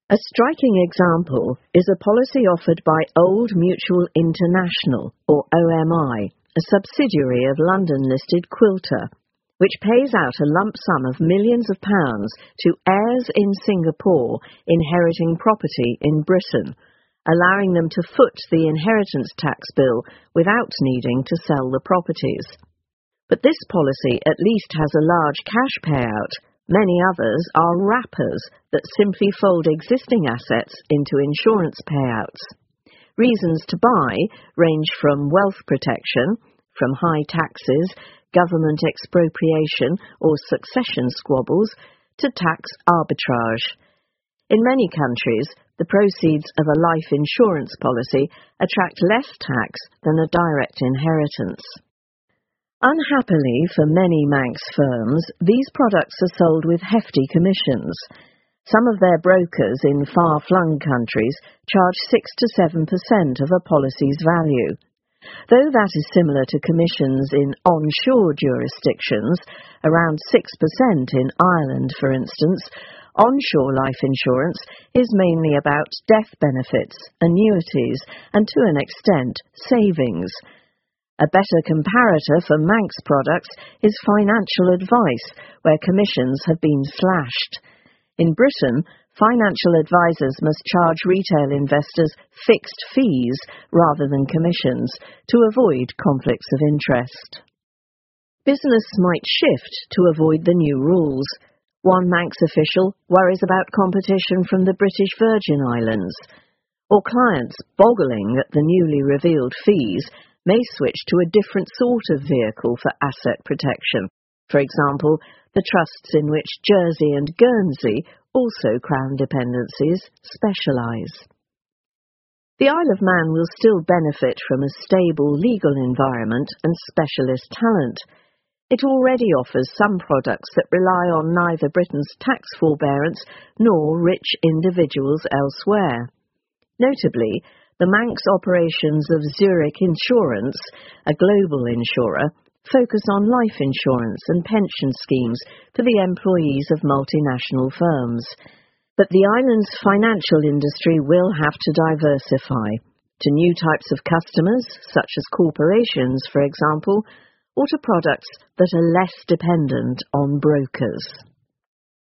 A striking example is a policy offered by Old Mutual International, or OMI, a subsidiary of London-listed Quilter, which pays out a lump sum of millions of pounds to heirs in Singapore inheriting property in Britain, allowing them to foot the inheritance tax bill without needing to sell the properties. But this policy at least has a large cash payout. Many others are wrappers that simply fold existing assets into insurance payouts. Reasons to buy range from wealth protection, from high taxes, government expropriation or succession squabbles, to tax arbitrage. In many countries, the proceeds of a life insurance policy attract less tax than a direct inheritance. Unhappily for many Manx firms, these products are sold with hefty commissions. Some of their brokers in far-flung countries charge 6 to 7% of a policy's value. Though that is similar to commissions in onshore jurisdictions, around 6% in Ireland, for instance, onshore life insurance is mainly about death benefits, annuities, and to an extent, savings. A better comparator for Manx products is financial advice, where commissions have been slashed. In Britain, financial advisors must charge retail investors fixed fees rather than commissions to avoid conflicts of interest. Business might shift to avoid the new rules. One Manx official worries about competition from the British Virgin Islands, or clients boggling at the newly revealed fees may switch to a different sort of vehicle for asset protection. For example, the trusts in which Jersey and Guernsey, also Crown dependencies, specialise. The Isle of Man will still benefit from a stable legal environment and specialist talent. It already offers some products that rely on neither Britain's tax forbearance nor rich individuals elsewhere. Notably, the Manx operations of Zurich Insurance, a global insurer, focus on life insurance and pension schemes for the employees of multinational firms. But the island's financial industry will have to diversify to new types of customers, such as corporations, for example, or to products that are less dependent on brokers.